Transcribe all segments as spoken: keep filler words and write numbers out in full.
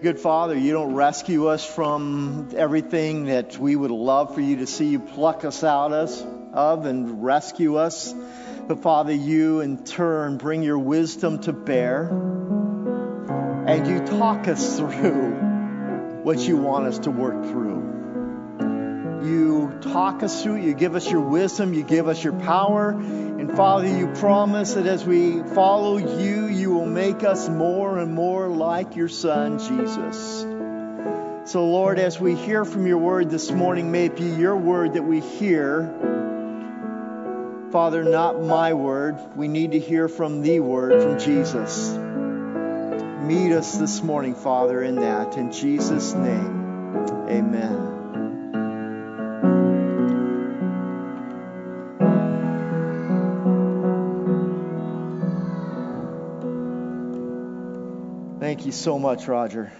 Good Father, you don't rescue us from everything that we would love for you to see you pluck us out of and rescue us. But Father, you in turn bring your wisdom to bear, and you talk us through what you want us to work through. You talk us through, you give us your wisdom, you give us your power. And Father, you promise that as we follow you, you will make us more and more like your Son, Jesus. So Lord, as we hear from your word this morning, may it be your word that we hear. Father, not my word. We need to hear from the word, from Jesus. Meet us this morning, Father, in that. In Jesus' name, amen. Thank you so much, Roger.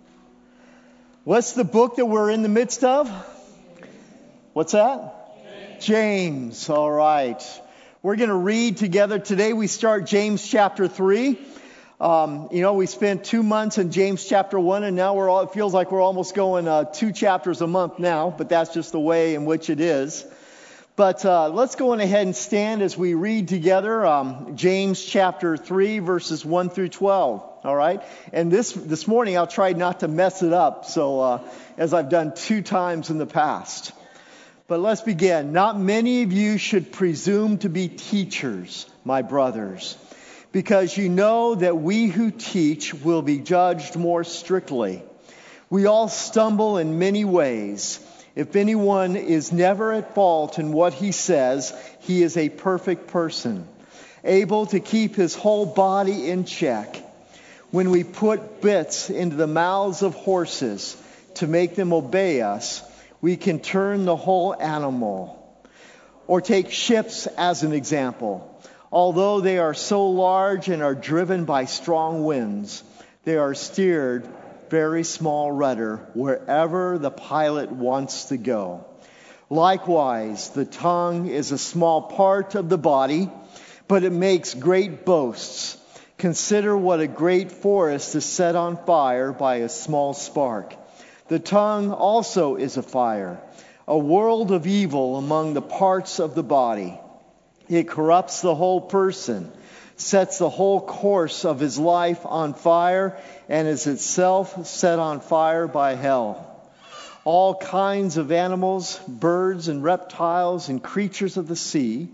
What's the book that we're in the midst of? What's that? James. James. All right. We're going to read together today. We start James chapter three. Um, you know, we spent two months in James chapter one, and now we're all, it feels like we're almost going uh, two chapters a month now, but that's just the way in which it is. But uh, let's go on ahead and stand as we read together um, James chapter three, verses one through twelve. All right? And this this morning I'll try not to mess it up, so uh, as I've done two times in the past. But let's begin. Not many of you should presume to be teachers, my brothers, because you know that we who teach will be judged more strictly. We all stumble in many ways. If anyone is never at fault in what he says, he is a perfect person, able to keep his whole body in check. When we put bits into the mouths of horses to make them obey us, we can turn the whole animal. Or take ships as an example. Although they are so large and are driven by strong winds, they are steered very small rudder wherever the pilot wants to go. Likewise, the tongue is a small part of the body, but it makes great boasts. Consider what a great forest is set on fire by a small spark. The tongue also is a fire, a world of evil among the parts of the body. It corrupts the whole person, sets the whole course of his life on fire, and is itself set on fire by hell. All kinds of animals, birds and reptiles and creatures of the sea.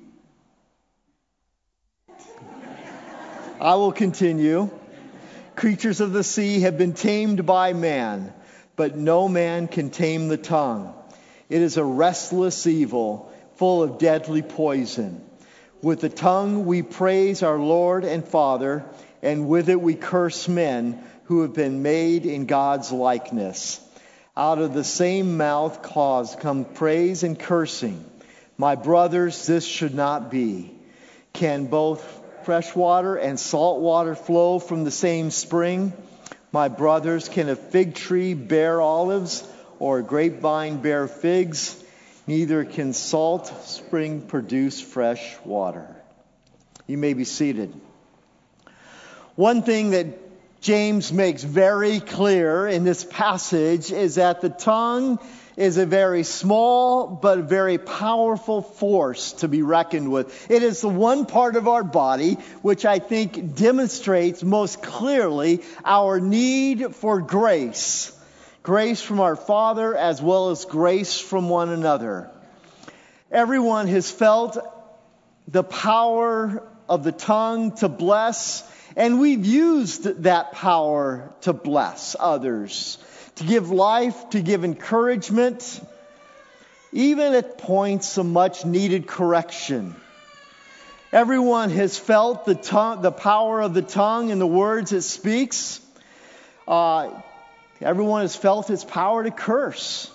I will continue. Creatures of the sea have been tamed by man, but no man can tame the tongue. It is a restless evil, full of deadly poison. With the tongue we praise our Lord and Father, and with it we curse men who have been made in God's likeness. Out of the same mouth cause come praise and cursing. My brothers, this should not be. Can both fresh water and salt water flow from the same spring? My brothers, can a fig tree bear olives or a grapevine bear figs? Neither can salt spring produce fresh water. You may be seated. One thing that James makes very clear in this passage is that the tongue is a very small but very powerful force to be reckoned with. It is the one part of our body which I think demonstrates most clearly our need for grace. Grace from our Father as well as grace from one another. Everyone has felt the power of the tongue to bless, and we've used that power to bless others, to give life, to give encouragement, even at points of much needed correction. Everyone has felt the tongue, the power of the tongue and the words it speaks. Uh, everyone has felt its power to curse.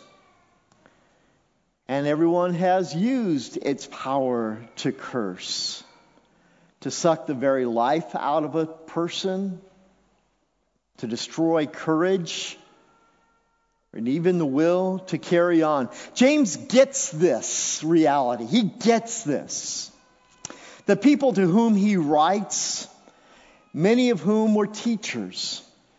And everyone has used its power to curse, to suck the very life out of a person, to destroy courage, and even the will to carry on. James gets this reality. He gets this. The people to whom he writes, many of whom were teachers,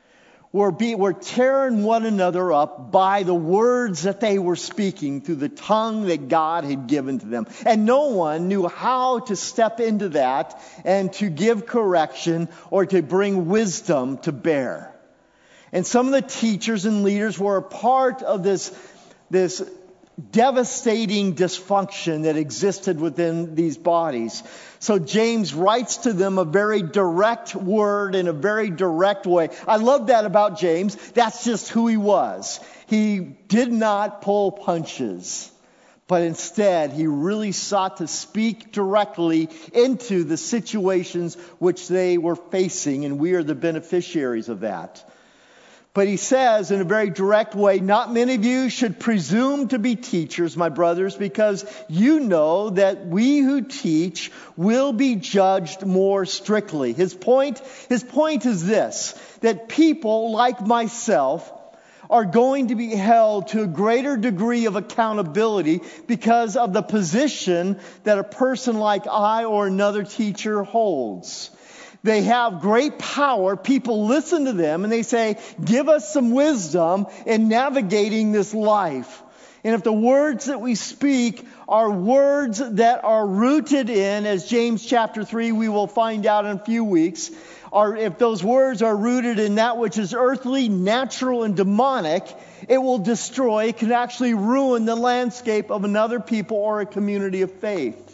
were, be, were tearing one another up by the words that they were speaking through the tongue that God had given to them. And no one knew how to step into that and to give correction or to bring wisdom to bear. And some of the teachers and leaders were a part of this, this devastating dysfunction that existed within these bodies. So James writes to them a very direct word in a very direct way. I love that about James. That's just who he was. He did not pull punches, but instead he really sought to speak directly into the situations which they were facing, and we are the beneficiaries of that. But he says in a very direct way, not many of you should presume to be teachers, my brothers, because you know that we who teach will be judged more strictly. His point, his point is this, that people like myself are going to be held to a greater degree of accountability because of the position that a person like I or another teacher holds. They have great power. People listen to them and they say, give us some wisdom in navigating this life. And if the words that we speak are words that are rooted in, as James chapter three we will find out in a few weeks, or if those words are rooted in that which is earthly, natural, and demonic, it will destroy, it can actually ruin the landscape of another people or a community of faith.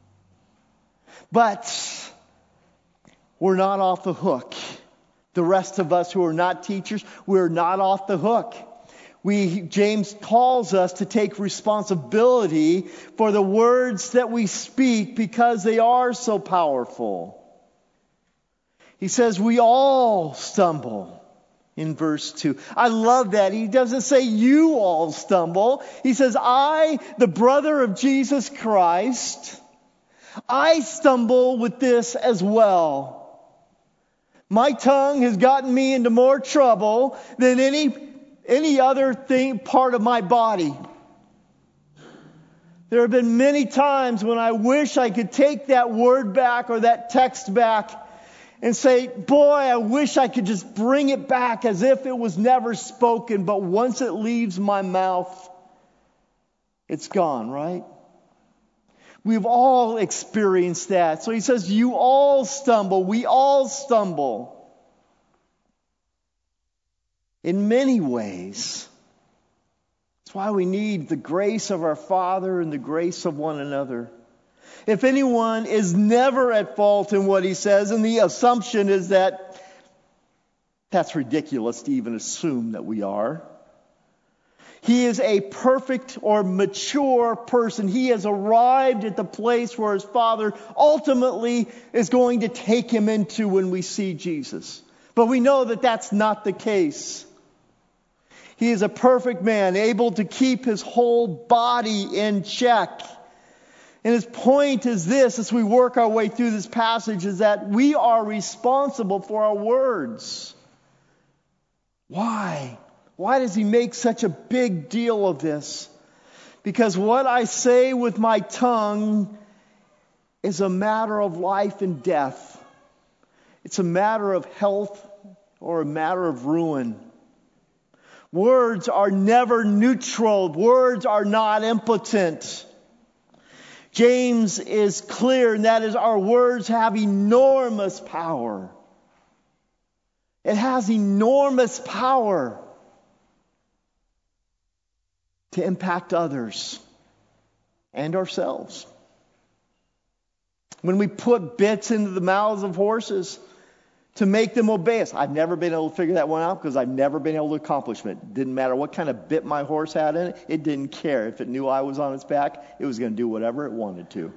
But we're not off the hook. The rest of us who are not teachers, we're not off the hook. We, James calls us to take responsibility for the words that we speak because they are so powerful. He says we all stumble in verse two. I love that. He doesn't say you all stumble. He says I, the brother of Jesus Christ, I stumble with this as well. My tongue has gotten me into more trouble than any, any other thing, part of my body. There have been many times when I wish I could take that word back or that text back and say, boy, I wish I could just bring it back as if it was never spoken. But once it leaves my mouth, it's gone, right? We've all experienced that. So he says, you all stumble. We all stumble. In many ways. That's why we need the grace of our Father and the grace of one another. If anyone is never at fault in what he says, and the assumption is that that's ridiculous to even assume that we are. He is a perfect or mature person. He has arrived at the place where his Father ultimately is going to take him into when we see Jesus. But we know that that's not the case. He is a perfect man, able to keep his whole body in check. And his point is this, as we work our way through this passage, is that we are responsible for our words. Why? Why does he make such a big deal of this? Because what I say with my tongue is a matter of life and death. It's a matter of health or a matter of ruin. Words are never neutral. Words are not impotent. James is clear, and that is our words have enormous power. It has enormous power to impact others and ourselves. When we put bits into the mouths of horses to make them obey us. I've never been able to figure that one out because I've never been able to accomplish it. Didn't matter what kind of bit my horse had in it. It didn't care. If it knew I was on its back, it was going to do whatever it wanted to.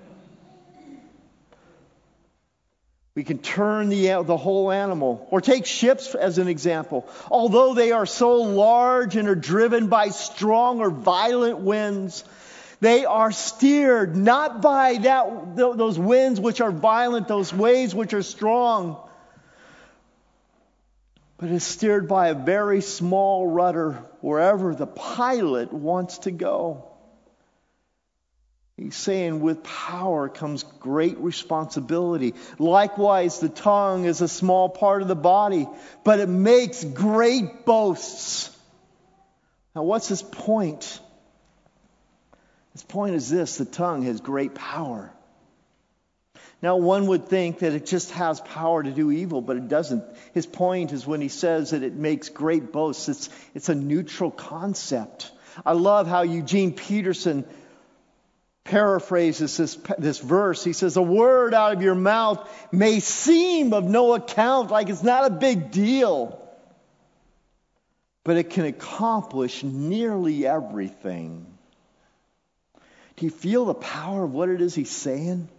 We can turn the, the whole animal. Or take ships as an example. Although they are so large and are driven by strong or violent winds, they are steered not by that those winds which are violent, those waves which are strong, but is steered by a very small rudder wherever the pilot wants to go. He's saying with power comes great responsibility. Likewise, the tongue is a small part of the body, but it makes great boasts. Now, what's his point? His point is this: the tongue has great power. Now, one would think that it just has power to do evil, but it doesn't. His point is when he says that it makes great boasts, it's, it's a neutral concept. I love how Eugene Peterson paraphrases this, this verse. He says, a word out of your mouth may seem of no account, like it's not a big deal, but it can accomplish nearly everything. Do you feel the power of what it is he's saying?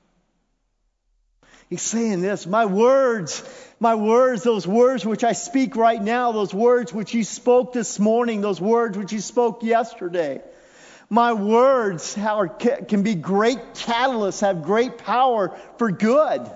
He's saying this: my words, my words, those words which I speak right now, those words which you spoke this morning, those words which you spoke yesterday, my words are, can be great catalysts, have great power for good,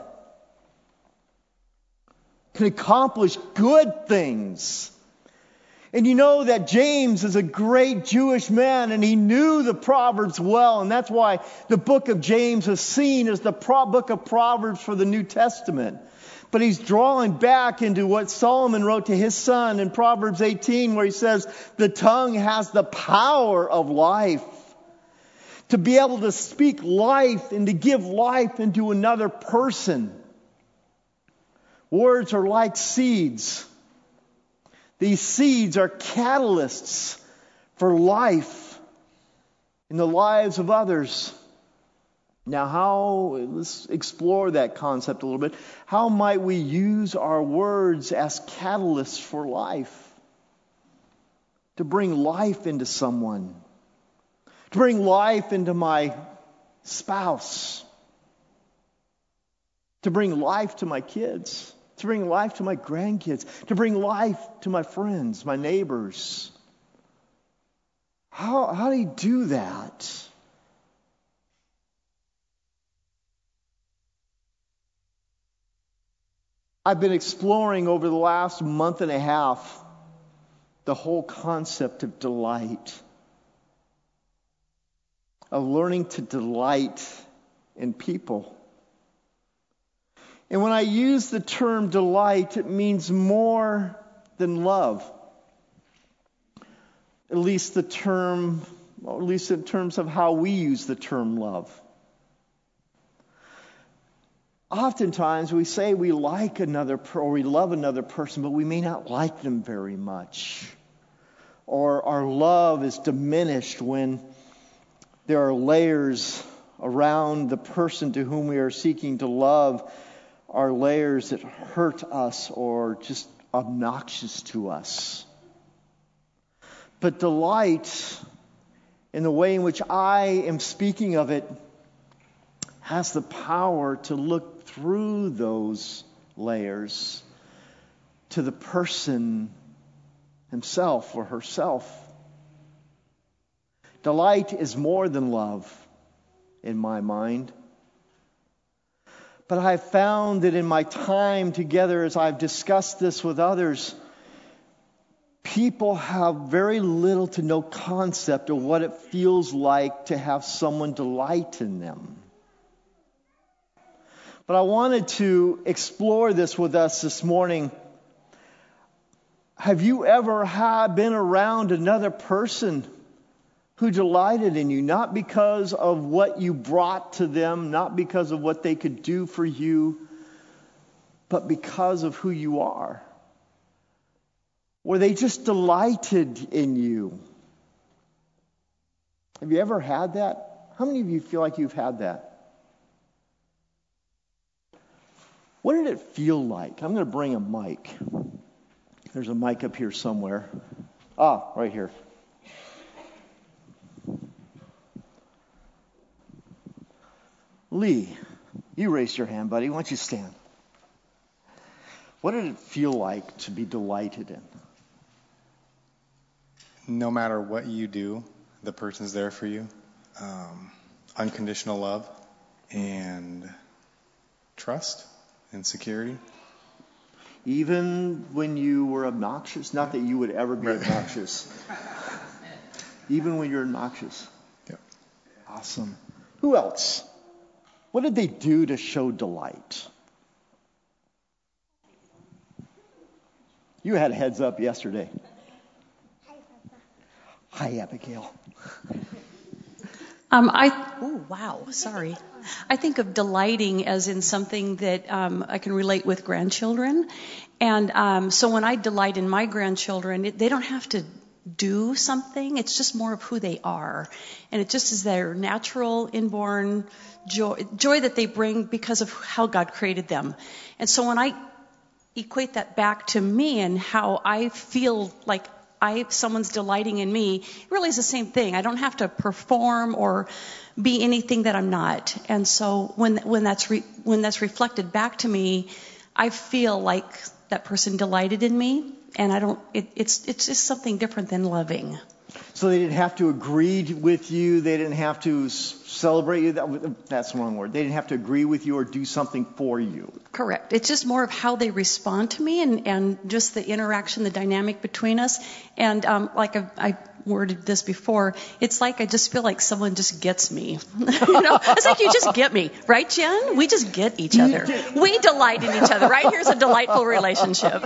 can accomplish good things. And you know that James is a great Jewish man, and he knew the Proverbs well. And that's why the book of James is seen as the pro- book of Proverbs for the New Testament. But he's drawing back into what Solomon wrote to his son in Proverbs eighteen, where he says, the tongue has the power of life. To be able to speak life and to give life into another person. Words are like seeds. These seeds are catalysts for life in the lives of others. Now, how, let's explore that concept a little bit. How might we use our words as catalysts for life? To bring life into someone. To bring life into my spouse. To bring life to my kids. To bring life to my grandkids. To bring life to my friends, my neighbors. How, how do you do that? I've been exploring over the last month and a half the whole concept of delight. Of learning to delight in people. And when I use the term delight, it means more than love. At least the term, or at least in terms of how we use the term love. Oftentimes we say we like another or we love another person, but we may not like them very much. Or our love is diminished when there are layers around the person to whom we are seeking to love, are layers that hurt us or just obnoxious to us. But delight, in the way in which I am speaking of it, has the power to look through those layers to the person himself or herself. Delight is more than love in my mind. But I've found that in my time together, as I've discussed this with others, people have very little to no concept of what it feels like to have someone delight in them. But I wanted to explore this with us this morning. Have you ever had been around another person who delighted in you, not because of what you brought to them, not because of what they could do for you, but because of who you are? Where they just delighted in you. Have you ever had that? How many of you feel like you've had that? What did it feel like? I'm going to bring a mic. There's a mic up here somewhere. Ah, right here. Lee, you raised your hand, buddy. Why don't you stand? What did it feel like to be delighted in? No matter what you do, the person's there for you. Um, unconditional love and trust and security. Even when you were obnoxious? Not that you would ever be obnoxious. Even when you're obnoxious? Yep. Awesome. Who else? What did they do to show delight? You had a heads up yesterday. Hi, Abigail. Um, I oh wow, sorry. I think of delighting as in something that um, I can relate with grandchildren, and um, so when I delight in my grandchildren, it, they don't have to do something. It's just more of who they are, and it just is their natural inborn joy, joy that they bring because of how God created them. And so when I equate that back to me and how I feel like I, someone's delighting in me, it really is the same thing. I don't have to perform or be anything that I'm not. And so when when that's re, when that's reflected back to me, I feel like that person delighted in me, and I don't. It, it's it's just something different than loving. So they didn't have to agree with you. They didn't have to celebrate you. That, that's the wrong word. They didn't have to agree with you or do something for you. Correct. It's just more of how they respond to me and, and just the interaction, the dynamic between us. And um, like I, I worded this before, it's like I just feel like someone just gets me. you know, it's like you just get me, right, Jen? We just get each other. We delight in each other, right? Here's a delightful relationship.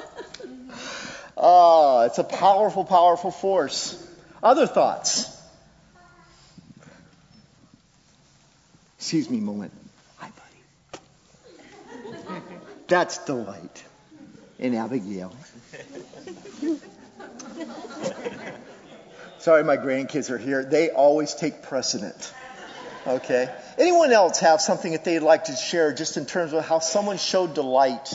Oh, it's a powerful, powerful force. Other thoughts? Excuse me a moment. Hi, buddy. That's delight in Abigail. Sorry, my grandkids are here. They always take precedent. Okay. Anyone else have something that they'd like to share just in terms of how someone showed delight?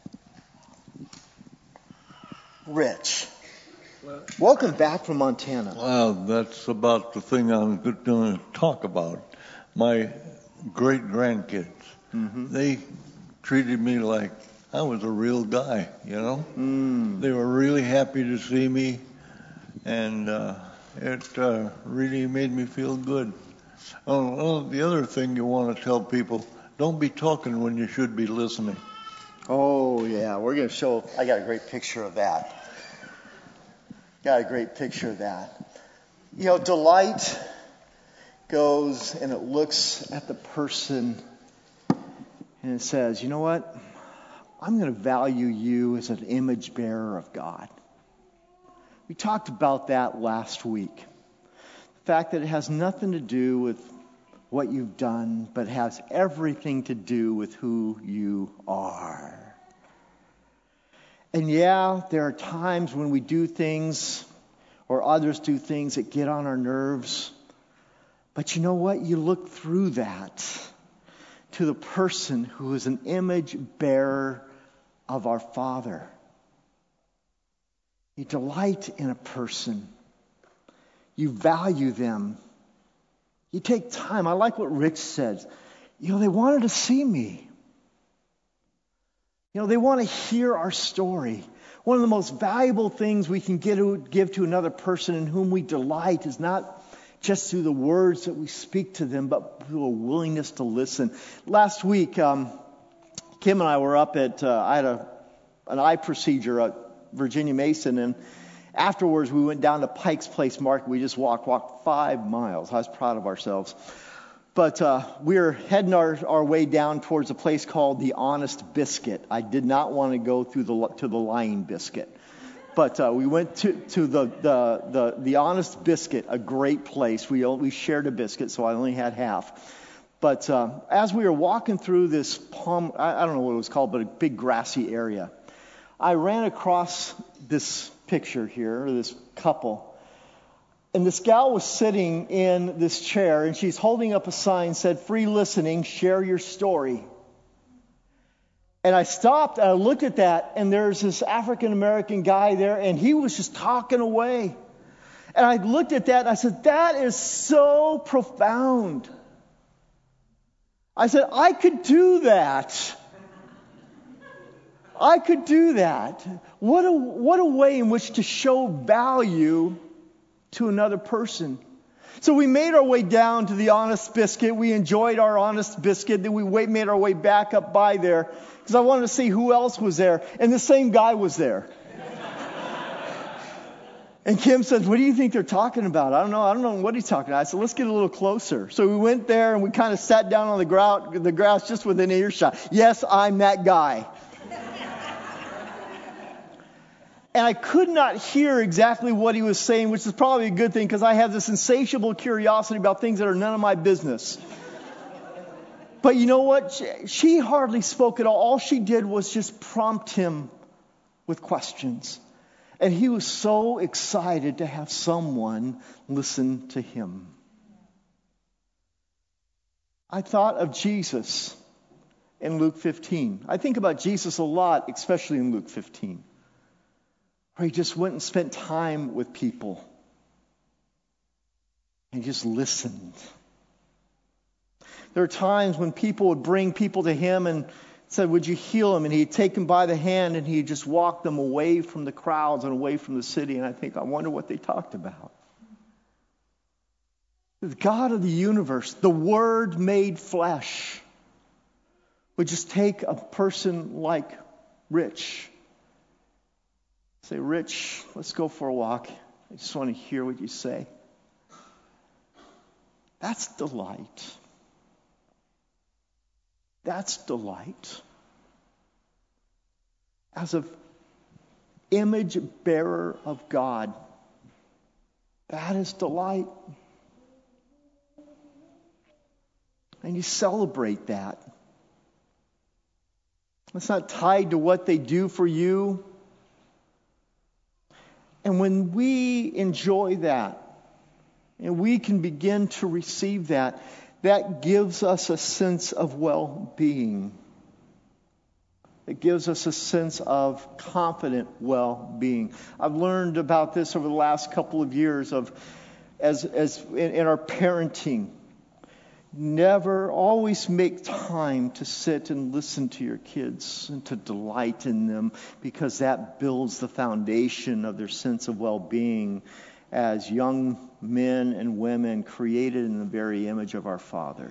Rich. Welcome back from Montana. Well, that's about the thing I'm going to talk about. My great-grandkids, mm-hmm. They treated me like I was a real guy, you know? Mm. They were really happy to see me, and uh, it uh, really made me feel good. Oh, well, the other thing you want to tell people, don't be talking when you should be listening. Oh, yeah, we're going to show, I got a great picture of that. Got a great picture of that. You know, delight goes and it looks at the person and it says, you know what? I'm going to value you as an image bearer of God. We talked about that last week. The fact that it has nothing to do with what you've done, but has everything to do with who you are. And yeah, there are times when we do things or others do things that get on our nerves. But you know what? You look through that to the person who is an image bearer of our Father. You delight in a person. You value them. You take time. I like what Rich said. You know, they wanted to see me. You know, they want to hear our story. One of the most valuable things we can get to, give to another person in whom we delight is not just through the words that we speak to them, but through a willingness to listen. Last week, um, Kim and I were up at, uh, I had a, an eye procedure at Virginia Mason, and afterwards we went down to Pike's Place Market. We just walked, walked five miles. I was proud of ourselves. But uh, we were heading our, our way down towards a place called the Honest Biscuit. I did not want to go through the to the Lying Biscuit. But uh, we went to, to the, the, the, the Honest Biscuit, a great place. We we shared a biscuit, so I only had half. But uh, as we were walking through this palm, I, I don't know what it was called, but a big grassy area, I ran across this picture here, or this couple. And this gal was sitting in this chair, and she's holding up a sign that said, "Free listening, share your story." And I stopped, and I looked at that, and there's this African-American guy there, and he was just talking away. And I looked at that, and I said, that is so profound. I said, I could do that. I could do that. What a, what a way in which to show value to another person. So we made our way down to the Honest Biscuit. We enjoyed our Honest Biscuit. Then we made our way back up by there because I wanted to see who else was there. And the same guy was there. And Kim says, what do you think they're talking about? I don't know. I don't know what he's talking about. I said, let's get a little closer. So we went there and we kind of sat down on the, grou- the grass just within earshot. Yes, I'm that guy. And I could not hear exactly what he was saying, which is probably a good thing because I have this insatiable curiosity about things that are none of my business. But you know what? She, she hardly spoke at all. All she did was just prompt him with questions. And he was so excited to have someone listen to him. I thought of Jesus in Luke fifteen. I think about Jesus a lot, especially in Luke fifteen. Where he just went and spent time with people. And just listened. There are times when people would bring people to him and said, would you heal him? And he'd take them by the hand and he'd just walk them away from the crowds and away from the city. And I think, I wonder what they talked about. The God of the universe, the Word made flesh, would just take a person like Rich. Say, Rich, let's go for a walk. I just want to hear what you say. That's delight. That's delight. As an image bearer of God, that is delight. And you celebrate that. It's not tied to what they do for you. And when we enjoy that, and we can begin to receive that, that gives us a sense of well-being. It gives us a sense of confident well-being. I've learned about this over the last couple of years of, as as in, in our parenting. Never, always make time to sit and listen to your kids and to delight in them, because that builds the foundation of their sense of well-being as young men and women created in the very image of our Father.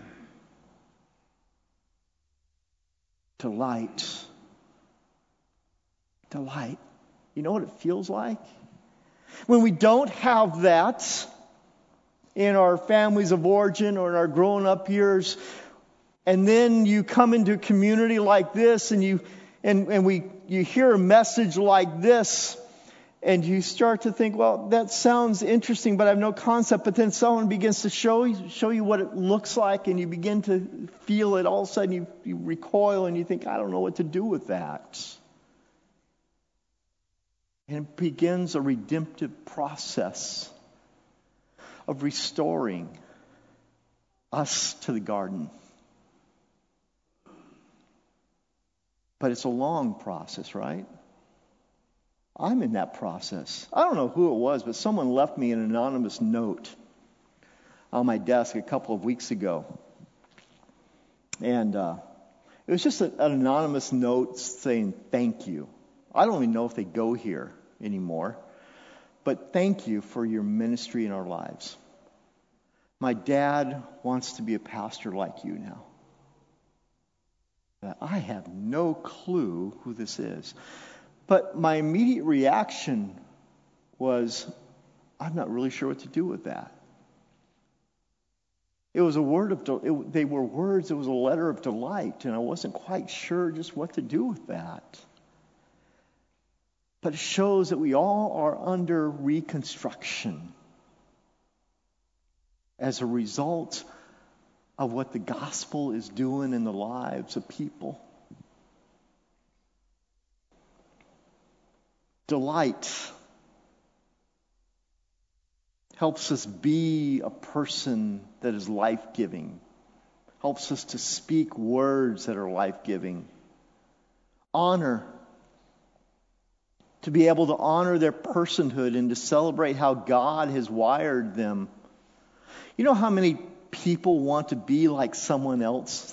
Delight. Delight. You know what it feels like? When we don't have that in our families of origin or in our growing up years, and then you come into a community like this and you and, and we you hear a message like this, and you start to think, well, that sounds interesting, but I have no concept. But then someone begins to show you, show you what it looks like, and you begin to feel it. All of a sudden you, you recoil and you think, I don't know what to do with that. And it begins a redemptive process of restoring us to the garden. But it's a long process, right? I'm in that process. I don't know who it was, but someone left me an anonymous note on my desk a couple of weeks ago. And uh, it was just a, an anonymous note saying thank you. I don't even know if they go here anymore. But thank you for your ministry in our lives. My dad wants to be a pastor like you now. I have no clue who this is. But my immediate reaction was, I'm not really sure what to do with that. It was a word of, de- it, they were words, it was a letter of delight, and I wasn't quite sure just what to do with that. But it shows that we all are under reconstruction as a result of what the gospel is doing in the lives of people. Delight helps us be a person that is life-giving. Helps us to speak words that are life-giving. Honor. To be able to honor their personhood and to celebrate how God has wired them. You know how many people want to be like someone else?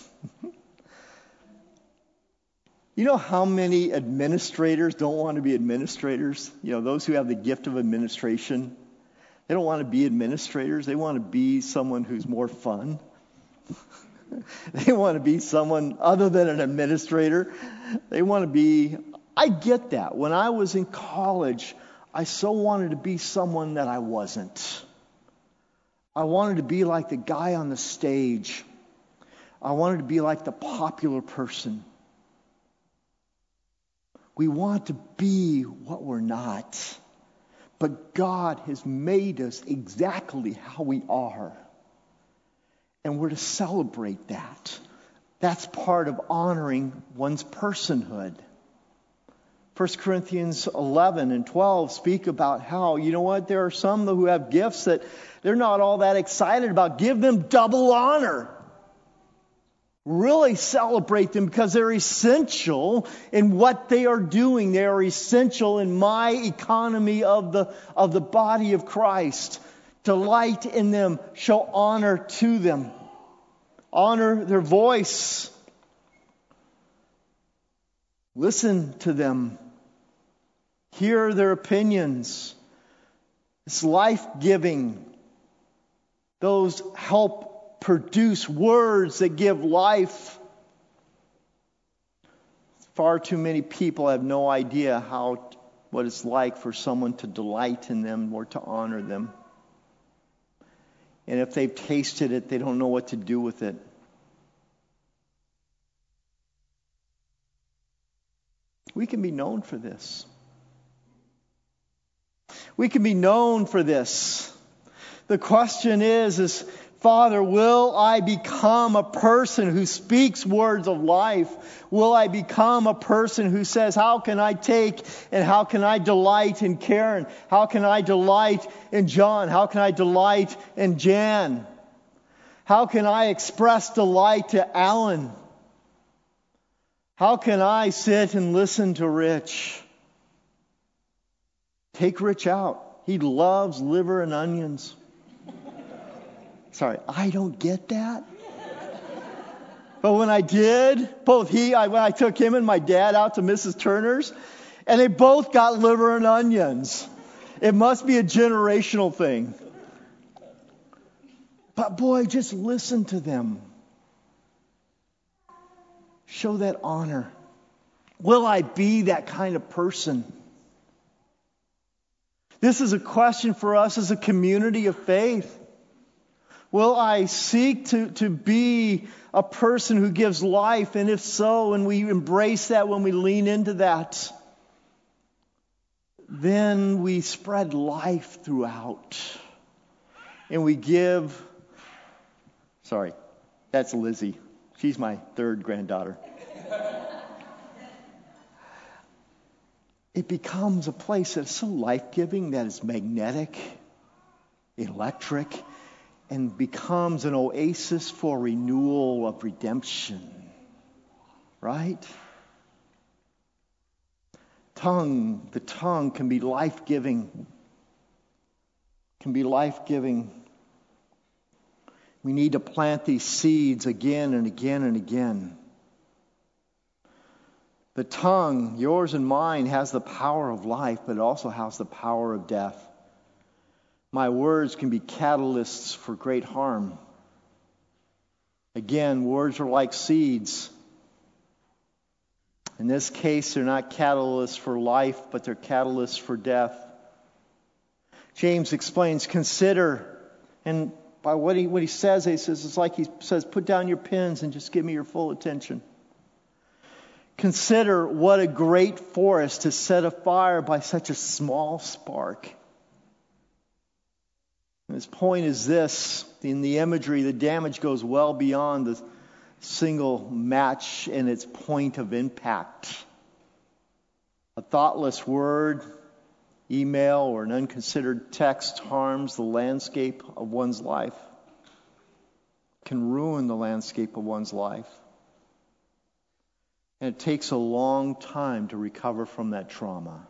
You know how many administrators don't want to be administrators? You know, those who have the gift of administration. They don't want to be administrators. They want to be someone who's more fun. They want to be someone other than an administrator. They want to be... I get that. When I was in college, I so wanted to be someone that I wasn't. I wanted to be like the guy on the stage. I wanted to be like the popular person. We want to be what we're not. But God has made us exactly how we are. And we're to celebrate that. That's part of honoring one's personhood. First Corinthians eleven and twelve speak about how, you know what, there are some who have gifts that they're not all that excited about. Give them double honor. Really celebrate them because they're essential in what they are doing. They are essential in my economy of the, of the body of Christ. Delight in them. Show honor to them. Honor their voice. Listen to them. Hear their opinions. It's life-giving. Those help produce words that give life. Far too many people have no idea how what it's like for someone to delight in them or to honor them. And if they've tasted it, they don't know what to do with it. We can be known for this. We can be known for this. The question is, is, Father, will I become a person who speaks words of life? Will I become a person who says, how can I take and how can I delight in Karen? How can I delight in John? How can I delight in Jan? How can I express delight to Alan? How can I sit and listen to Rich? Take Rich out. He loves liver and onions. Sorry, I don't get that. But when I did, both he, I, when I took him and my dad out to Missus Turner's, and they both got liver and onions. It must be a generational thing. But boy, just listen to them. Show that honor. Will I be that kind of person? This is a question for us as a community of faith. Will I seek to, to be a person who gives life? And if so, and we embrace that when we lean into that, then we spread life throughout. And we give, sorry, that's Lizzie. She's my third granddaughter. It becomes a place that's so life-giving, that is magnetic, electric, and becomes an oasis for renewal of redemption. Right? Tongue, the tongue can be life-giving. Can be life-giving. We need to plant these seeds again and again and again. The tongue, yours and mine, has the power of life, but it also has the power of death. My words can be catalysts for great harm. Again, words are like seeds. In this case, they're not catalysts for life, but they're catalysts for death. James explains, consider, and by what he, what he says, he says, it's like he says, put down your pens and just give me your full attention. Consider what a great forest is set afire by such a small spark. And his point is this, in the imagery, the damage goes well beyond the single match and its point of impact. A thoughtless word, email, or an unconsidered text harms the landscape of one's life, can ruin the landscape of one's life. And it takes a long time to recover from that trauma.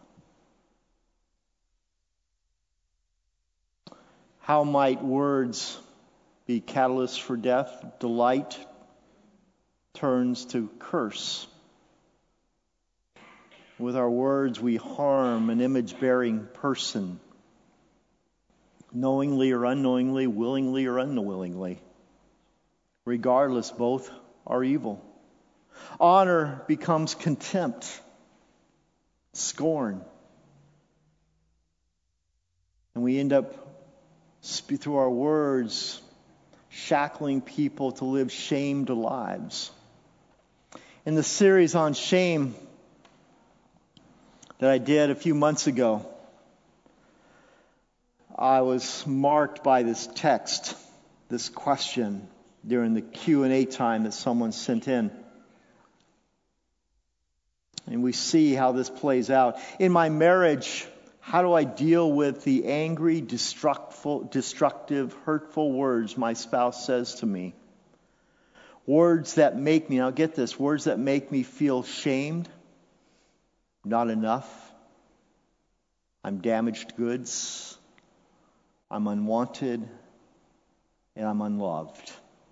How might words be catalysts for death? Delight turns to curse. With our words, we harm an image-bearing person, knowingly or unknowingly, willingly or unwillingly. Regardless, both are evil. Honor becomes contempt, scorn. And we end up, through our words, shackling people to live shamed lives. In the series on shame that I did a few months ago, I was marked by this text, this question during the Q and A time that someone sent in. And we see how this plays out. In my marriage, how do I deal with the angry, destructive, destructive, hurtful words my spouse says to me? Words that make me, now get this, words that make me feel shamed, not enough, I'm damaged goods, I'm unwanted, and I'm unloved.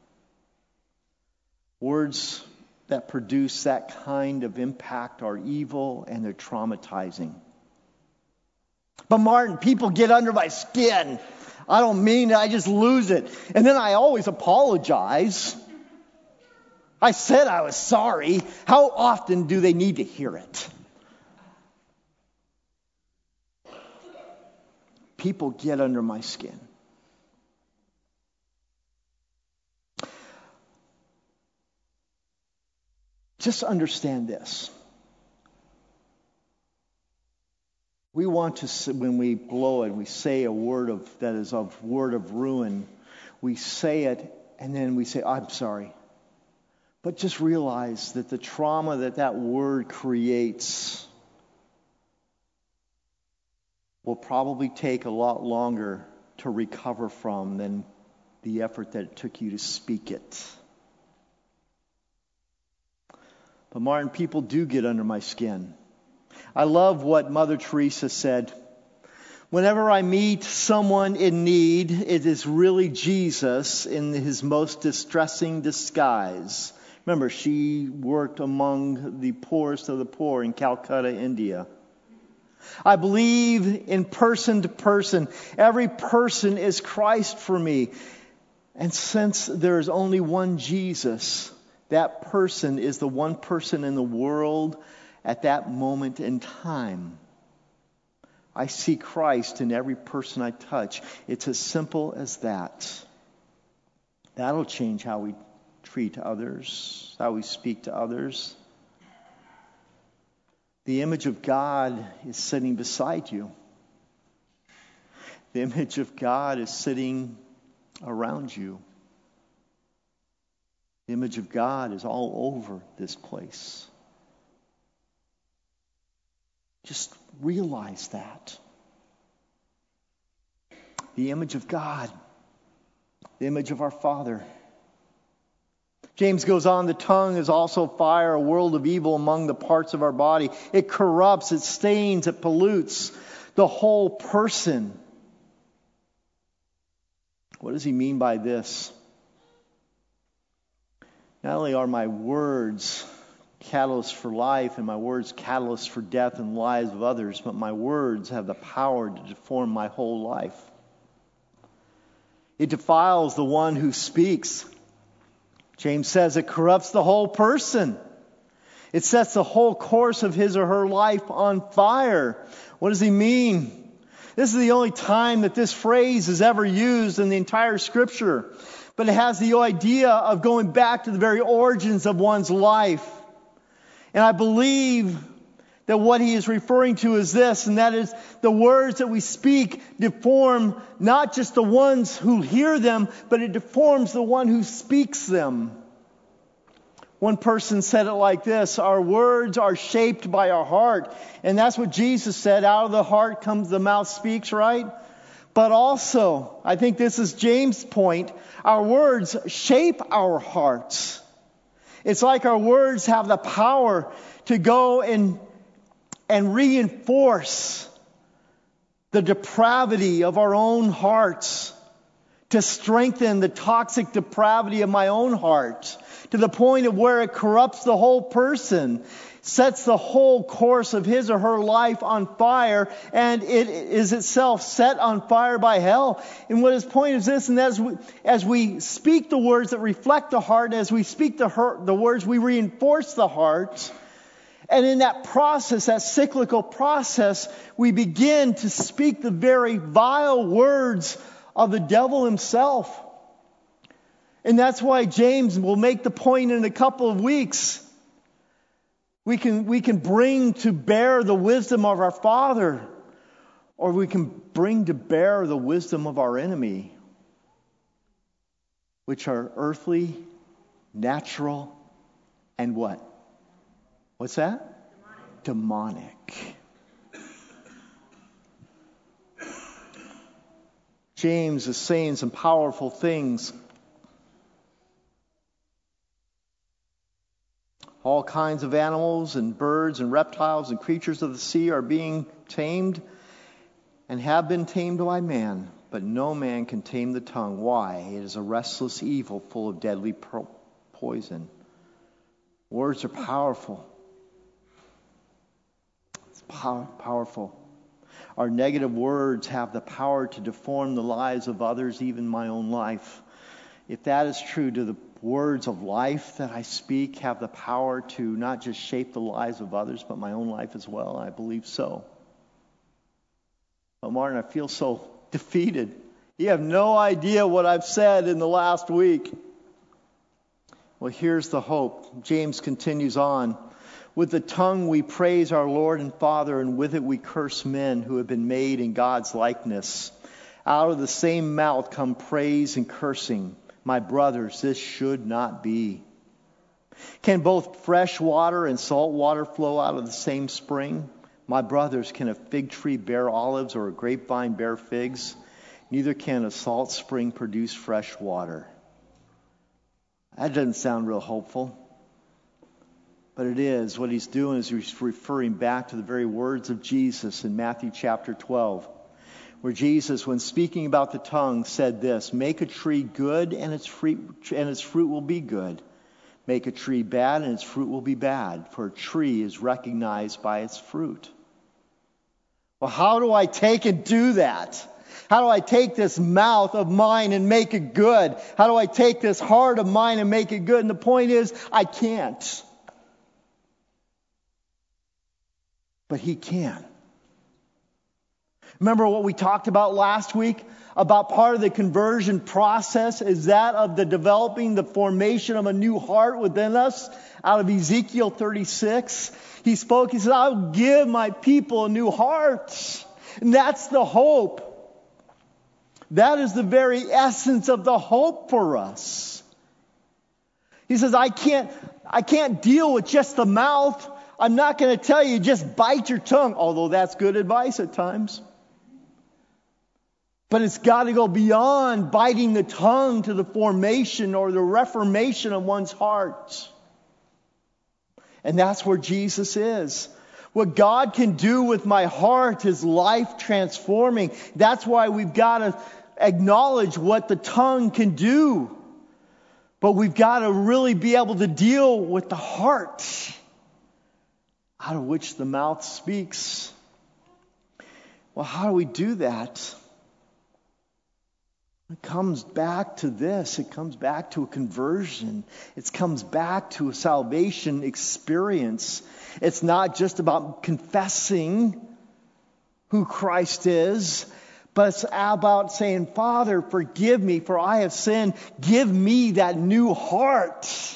Words that produce that kind of impact are evil and they're traumatizing. But Martin, people get under my skin. I don't mean it, I just lose it. And then I always apologize. I said I was sorry. How often do they need to hear it? People get under my skin. Just understand this. We want to, when we blow it, we say a word of that is a word of ruin. We say it and then we say, I'm sorry. But just realize that the trauma that that word creates will probably take a lot longer to recover from than the effort that it took you to speak it. But Martin, people do get under my skin. I love what Mother Teresa said. Whenever I meet someone in need, it is really Jesus in his most distressing disguise. Remember, she worked among the poorest of the poor in Calcutta, India. I believe in person to person. Every person is Christ for me. And since there is only one Jesus, that person is the one person in the world at that moment in time. I see Christ in every person I touch. It's as simple as that. That'll change how we treat others, how we speak to others. The image of God is sitting beside you. The image of God is sitting around you. The image of God is all over this place. Just realize that. The image of God. The image of our Father. James goes on, the tongue is also fire, a world of evil among the parts of our body. It corrupts, it stains, it pollutes the whole person. What does he mean by this? Not only are my words catalysts for life and my words catalysts for death and lives of others, but my words have the power to deform my whole life. It defiles the one who speaks. James says it corrupts the whole person. It sets the whole course of his or her life on fire. What does he mean? This is the only time that this phrase is ever used in the entire Scripture. But it has the idea of going back to the very origins of one's life. And I believe that what he is referring to is this, and that is the words that we speak deform not just the ones who hear them, but it deforms the one who speaks them. One person said it like this: our words are shaped by our heart. And that's what Jesus said, out of the heart comes the mouth speaks, right? But also, I think this is James' point, our words shape our hearts. It's like our words have the power to go and, and reinforce the depravity of our own hearts, to strengthen the toxic depravity of my own heart, to the point of where it corrupts the whole person, sets the whole course of his or her life on fire, and it is itself set on fire by hell. And what his point is this, and as we, as we speak the words that reflect the heart, as we speak the, her, the words we reinforce the heart, And in that process, that cyclical process, we begin to speak the very vile words of the devil himself. And that's why James will make the point in a couple of weeks. We can, we can bring to bear the wisdom of our Father, or we can bring to bear the wisdom of our enemy, which are earthly, natural, and what? What's that? Demonic. Demonic. James is saying some powerful things. All kinds of animals and birds and reptiles and creatures of the sea are being tamed and have been tamed by man, but no man can tame the tongue. Why? It is a restless evil full of deadly po- poison. Words are powerful. It's pow- powerful. Our negative words have the power to deform the lives of others, even my own life. If that is true, do the words of life that I speak have the power to not just shape the lives of others, but my own life as well? I believe so. But Martin, I feel so defeated. You have no idea what I've said in the last week. Well, here's the hope. James continues on. With the tongue we praise our Lord and Father, and with it we curse men who have been made in God's likeness. Out of the same mouth come praise and cursing. My brothers, this should not be. Can both fresh water and salt water flow out of the same spring? My brothers, can a fig tree bear olives or a grapevine bear figs? Neither can a salt spring produce fresh water. That doesn't sound real hopeful. But it is. What he's doing is he's referring back to the very words of Jesus in Matthew chapter twelve. Where Jesus, when speaking about the tongue, said this: make a tree good and its fruit, and its fruit will be good. Make a tree bad and its fruit will be bad. For a tree is recognized by its fruit. Well, how do I take and do that? How do I take this mouth of mine and make it good? How do I take this heart of mine and make it good? And the point is, I can't. But He can. Remember what we talked about last week? About part of the conversion process is that of the developing, the formation of a new heart within us. Out of Ezekiel thirty-six, he spoke, he said, I'll give my people a new heart. And that's the hope. That is the very essence of the hope for us. He says, I can't, I can't deal with just the mouth. I'm not going to tell you just bite your tongue, although that's good advice at times. But it's got to go beyond biting the tongue to the formation or the reformation of one's heart. And that's where Jesus is. What God can do with my heart is life transforming. That's why we've got to acknowledge what the tongue can do. But we've got to really be able to deal with the heart out of which the mouth speaks. Well, how do we do that? It comes back to this. It comes back to a conversion. It comes back to a salvation experience. It's not just about confessing who Christ is, but it's about saying, Father, forgive me, for I have sinned. Give me that new heart.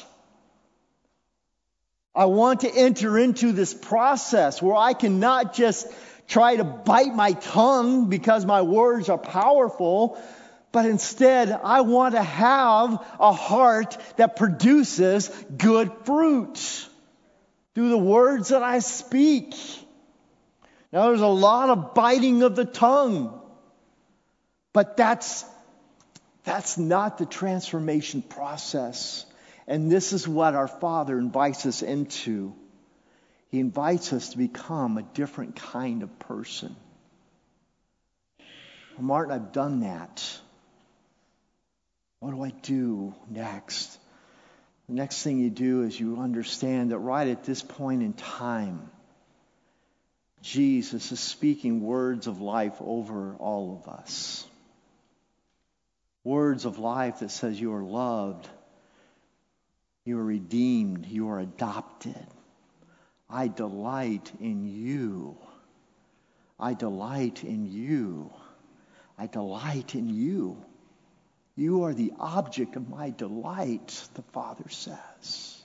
I want to enter into this process where I can not just try to bite my tongue because my words are powerful, but instead, I want to have a heart that produces good fruit through the words that I speak. Now, there's a lot of biting of the tongue, but that's, that's not the transformation process. And this is what our Father invites us into. He invites us to become a different kind of person. Well, Martin, I've done that. What do I do next? The next thing you do is you understand that right at this point in time, Jesus is speaking words of life over all of us. Words of life that says you are loved, you are redeemed, you are adopted. I delight in you. I delight in you. I delight in you. You are the object of my delight, the Father says.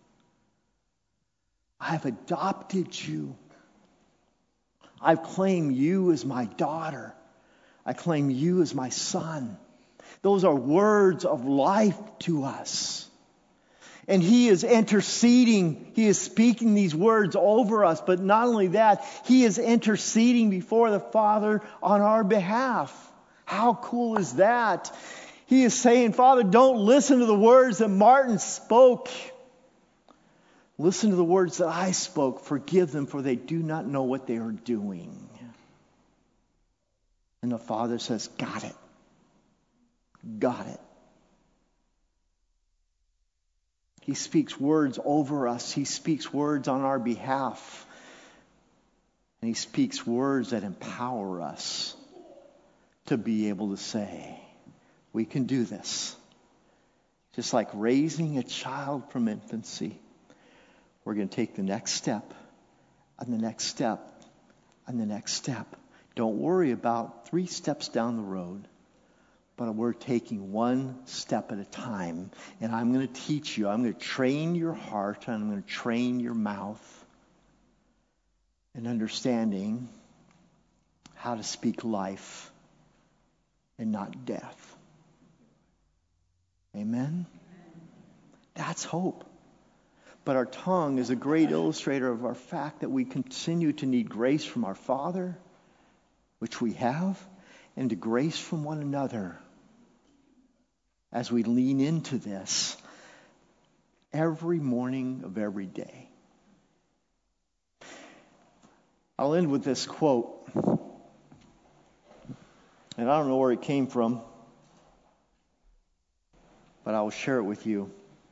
I have adopted you. I've claimed you as my daughter. I claim you as my son. Those are words of life to us. And He is interceding. He is speaking these words over us. But not only that, He is interceding before the Father on our behalf. How cool is that? He is saying, Father, don't listen to the words that Martin spoke. Listen to the words that I spoke. Forgive them, for they do not know what they are doing. And the Father says, got it. Got it. He speaks words over us. He speaks words on our behalf. And He speaks words that empower us to be able to say, we can do this. Just like raising a child from infancy. We're going to take the next step, and the next step, and the next step. Don't worry about three steps down the road, but we're taking one step at a time. And I'm going to teach you. I'm going to train your heart, and I'm going to train your mouth in understanding how to speak life and not death. Amen? That's hope. But our tongue is a great illustrator of our fact that we continue to need grace from our Father, which we have, and to grace from one another as we lean into this every morning of every day. I'll end with this quote. And I don't know where it came from, but I will share it with you.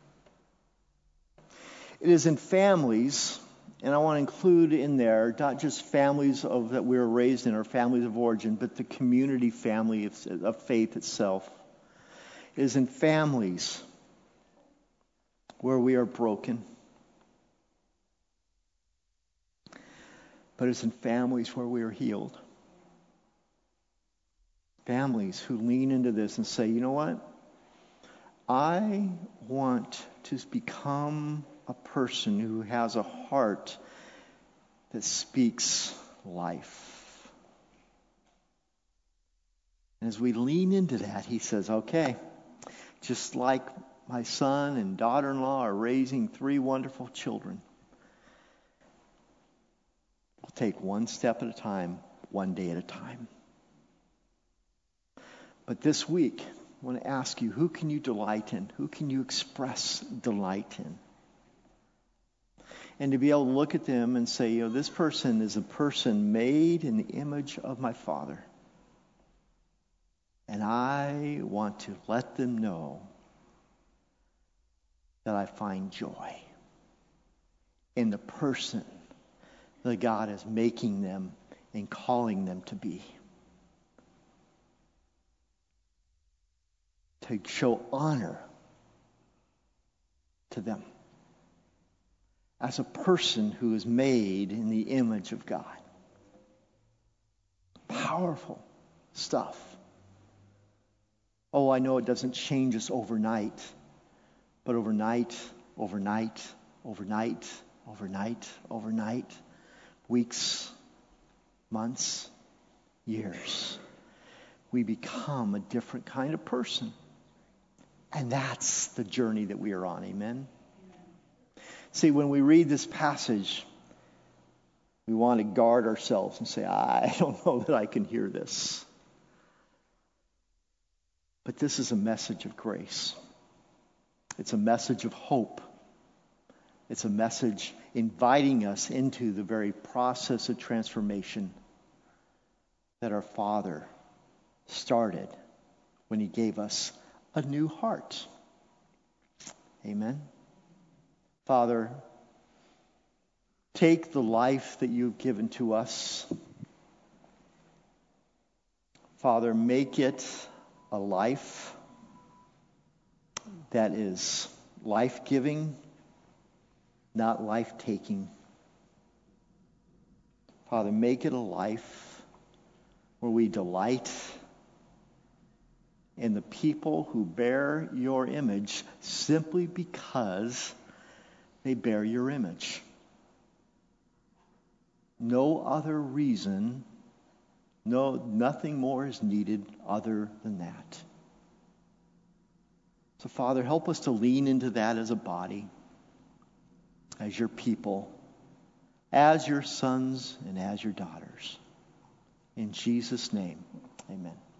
It is in families, and I want to include in there not just families of that we were raised in or families of origin, but the community family of, of faith itself. It is in families where we are broken. But it's in families where we are healed. Families who lean into this and say, you know what? I want to become a person who has a heart that speaks life. And as we lean into that, He says, okay, just like my son and daughter-in-law are raising three wonderful children, we'll take one step at a time, one day at a time. But this week, I want to ask you, who can you delight in? Who can you express delight in? And to be able to look at them and say, you know, this person is a person made in the image of my Father. And I want to let them know that I find joy in the person that God is making them and calling them to be. To show honor to them as a person who is made in the image of God. Powerful stuff. Oh, I know it doesn't change us overnight, but overnight, overnight, overnight, overnight, overnight, weeks, months, years, we become a different kind of person. And that's the journey that we are on. Amen? See, when we read this passage, we want to guard ourselves and say, I don't know that I can hear this. But this is a message of grace. It's a message of hope. It's a message inviting us into the very process of transformation that our Father started when He gave us a new heart. Amen. Father, take the life that you've given to us. Father, make it a life that is life-giving, not life-taking. Father, make it a life where we delight in the people who bear your image simply because they bear your image. No other reason, no, nothing more is needed other than that. So, Father, help us to lean into that as a body, as your people, as your sons and as your daughters. In Jesus' name, amen.